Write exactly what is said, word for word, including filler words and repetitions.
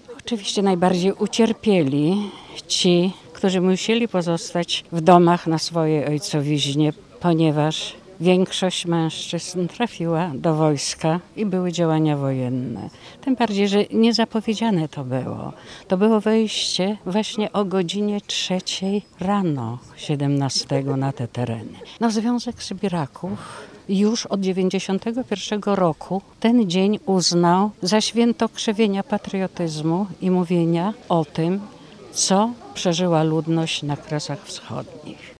Oczywiście najbardziej ucierpieli ci, którzy musieli pozostać w domach na swojej ojcowiźnie, ponieważ większość mężczyzn trafiła do wojska i były działania wojenne. Tym bardziej, że niezapowiedziane to było. To było wejście właśnie o godzinie trzeciej rano siedemnastego na te tereny. No, Związek Sybiraków już od dziewięćdziesiątego pierwszego roku ten dzień uznał za święto krzewienia patriotyzmu i mówienia o tym, co przeżyła ludność na Kresach Wschodnich.